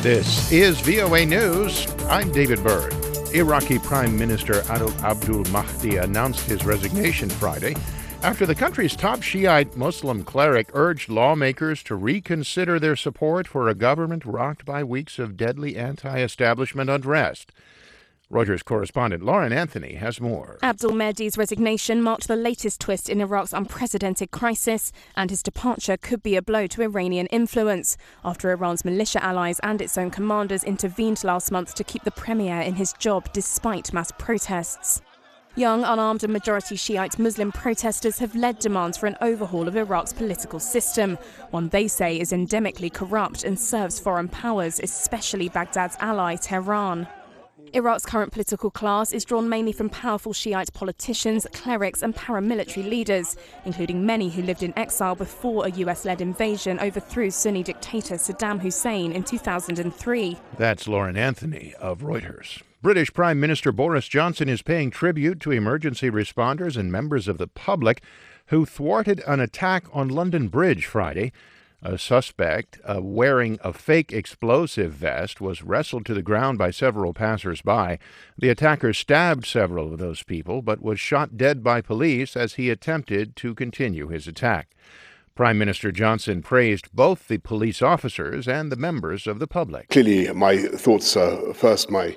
This is VOA News. I'm David Byrd. Iraqi Prime Minister Adel Abdul Mahdi announced his resignation Friday after the country's top Shiite Muslim cleric urged lawmakers to reconsider their support for a government rocked by weeks of deadly anti-establishment unrest. Reuters correspondent Lauren Anthony has more. Abdul Mahdi's resignation marked the latest twist in Iraq's unprecedented crisis, and his departure could be a blow to Iranian influence after Iran's militia allies and its own commanders intervened last month to keep the premier in his job despite mass protests. Young, unarmed and majority Shiite Muslim protesters have led demands for an overhaul of Iraq's political system, one they say is endemically corrupt and serves foreign powers, especially Baghdad's ally Tehran. Iraq's current political class is drawn mainly from powerful Shiite politicians, clerics and paramilitary leaders, including many who lived in exile before a US-led invasion overthrew Sunni dictator Saddam Hussein in 2003. That's Lauren Anthony of Reuters. British Prime Minister Boris Johnson is paying tribute to emergency responders and members of the public who thwarted an attack on London Bridge Friday. A suspect wearing a fake explosive vest was wrestled to the ground by several passers-by. The attacker stabbed several of those people, but was shot dead by police as he attempted to continue his attack. Prime Minister Johnson praised both the police officers and the members of the public. Clearly, my thoughts are first with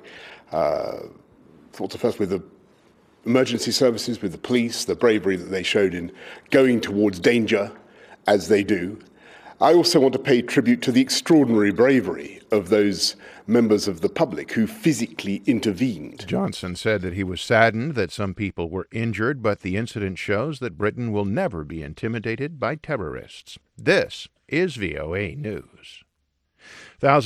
the emergency services, with the police, the bravery that they showed in going towards danger as they do. I also want to pay tribute to the extraordinary bravery of those members of the public who physically intervened. Johnson said that he was saddened that some people were injured, but the incident shows that Britain will never be intimidated by terrorists. This is VOA News. Thousands